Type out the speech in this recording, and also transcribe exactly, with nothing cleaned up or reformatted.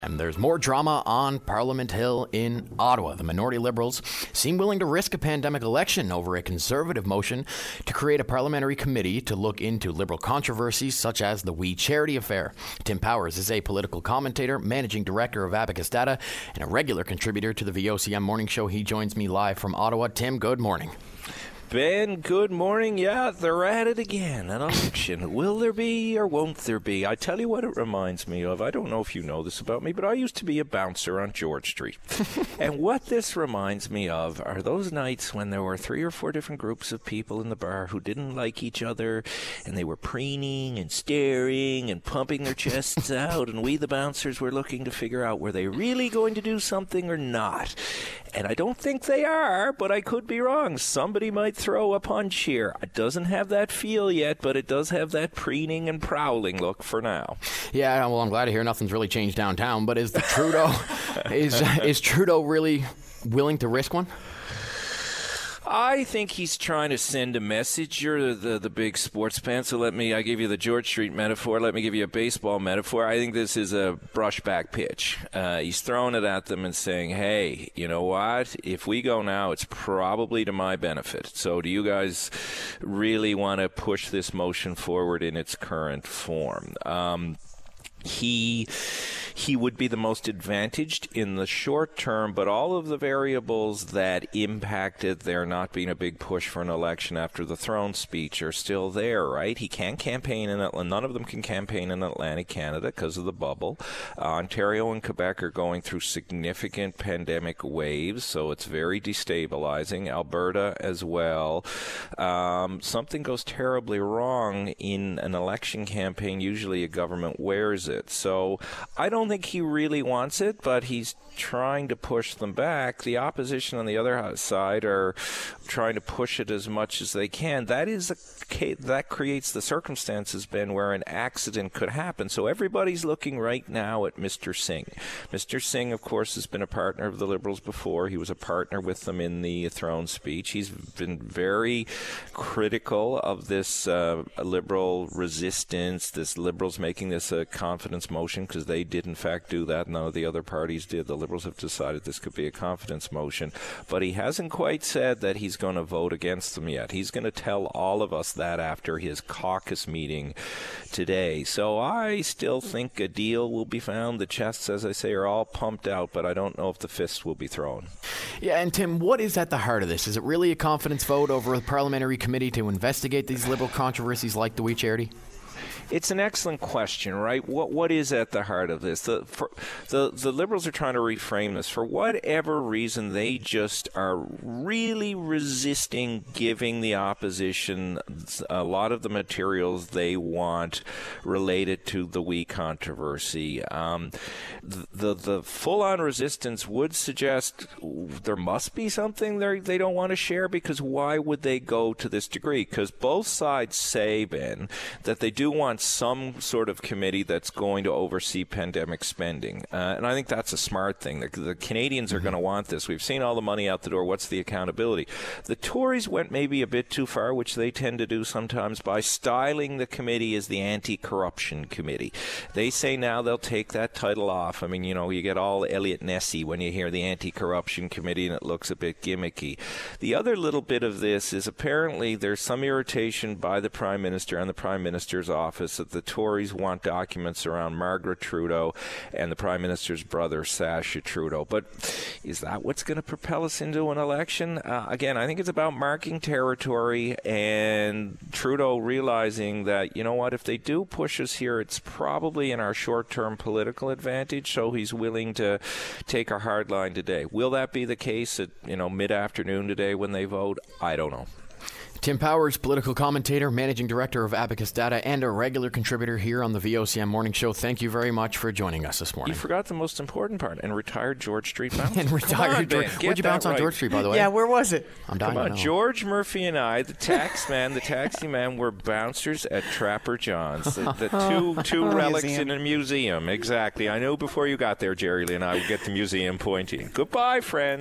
And there's more drama on Parliament Hill in Ottawa. The minority Liberals seem willing to risk a pandemic election over a Conservative motion to create a parliamentary committee to look into Liberal controversies such as the We Charity affair. Tim Powers is a political commentator, managing director of Abacus Data, and a regular contributor to the V O C M Morning Show. He joins me live from Ottawa. Tim, good morning. Ben, good morning. Yeah, they're at it again, an election. Will there be or won't there be? I tell you what it reminds me of. I don't know if you know this about me, but I used to be a bouncer on George Street. And what this reminds me of are those nights when there were three or four different groups of people in the bar who didn't like each other, and they were preening and staring and pumping their chests out, and we, the bouncers, were looking to figure out, were they really going to do something or not? And I don't think they are, but I could be wrong. Somebody might throw a punch here. It doesn't have that feel yet, but it does have that preening and prowling look for now. Yeah, well, I'm glad to hear nothing's really changed downtown, but is the Trudeau is is Trudeau really willing to risk one? I think he's trying to send a message. You're the, the, the big sports fan, so let me, I gave you the George Street metaphor. Let me give you a baseball metaphor. I think this is a brushback pitch. Uh, he's throwing it at them and saying, hey, you know what? If we go now, it's probably to my benefit. So do you guys really want to push this motion forward in its current form? Um, He he would be the most advantaged in the short term, but all of the variables that impacted there not being a big push for an election after the throne speech are still there, right? He can't campaign in Atlanta. None of them can campaign in Atlantic Canada because of the bubble. Uh, Ontario and Quebec are going through significant pandemic waves, so it's very destabilizing. Alberta as well. Um, something goes terribly wrong in an election campaign. Usually a government wears it. So I don't think he really wants it, but he's trying to push them back. The opposition on the other side are trying to push it as much as they can. That is a that creates the circumstances, Ben, where an accident could happen. So everybody's looking right now at Mister Singh. Mister Singh, of course, has been a partner of the Liberals before. He was a partner with them in the throne speech. He's been very critical of this uh, Liberal resistance, this Liberals making this a confidence motion, because they did, in fact, do that. None of the other parties did. The Liberals have decided this could be a confidence motion. But he hasn't quite said that he's going to vote against them yet. He's going to tell all of us that after his caucus meeting today. So I still think a deal will be found. The chests, as I say, are all pumped out, but I don't know if the fists will be thrown. Yeah, and Tim, what is at the heart of this? Is it really a confidence vote over a parliamentary committee to investigate these Liberal controversies like the We Charity? It's an excellent question, right? What what is at the heart of this? The for, the the Liberals are trying to reframe this. For whatever reason, they just are really resisting giving the opposition a lot of the materials they want related to the We controversy. Um, the, the the full-on resistance would suggest there must be something they they don't want to share, because why would they go to this degree? Because both sides say, Ben, that they do want some sort of committee that's going to oversee pandemic spending. Uh, and I think that's a smart thing. The, the Canadians are mm-hmm. going to want this. We've seen all the money out the door. What's the accountability? The Tories went maybe a bit too far, which they tend to do sometimes, by styling the committee as the anti-corruption committee. They say now they'll take that title off. I mean, you know, you get all Elliot Nessy when you hear the anti-corruption committee, and it looks a bit gimmicky. The other little bit of this is apparently there's some irritation by the Prime Minister and the Prime Minister's office that the Tories want documents around Margaret Trudeau and the Prime Minister's brother, Sacha Trudeau. But is that what's going to propel us into an election? Uh, again, I think it's about marking territory and Trudeau realizing that, you know what, if they do push us here, it's probably in our short-term political advantage, so he's willing to take a hard line today. Will that be the case at, you know, mid-afternoon today when they vote? I don't know. Tim Powers, political commentator, managing director of Abacus Data, and a regular contributor here on the V O C M Morning Show. Thank you very much for joining us this morning. You forgot the most important part, and retired George Street bouncer. and retired on, George. Where'd you bounce on right. George Street, by the way? Yeah, where was it? I'm dying Come on, to know. George Murphy and I, the tax man, the taxi man, were bouncers at Trapper John's. The, the two two relics museum. in a museum. Exactly. I knew before you got there, Jerry Lee and I would get the museum pointing. Goodbye, friends.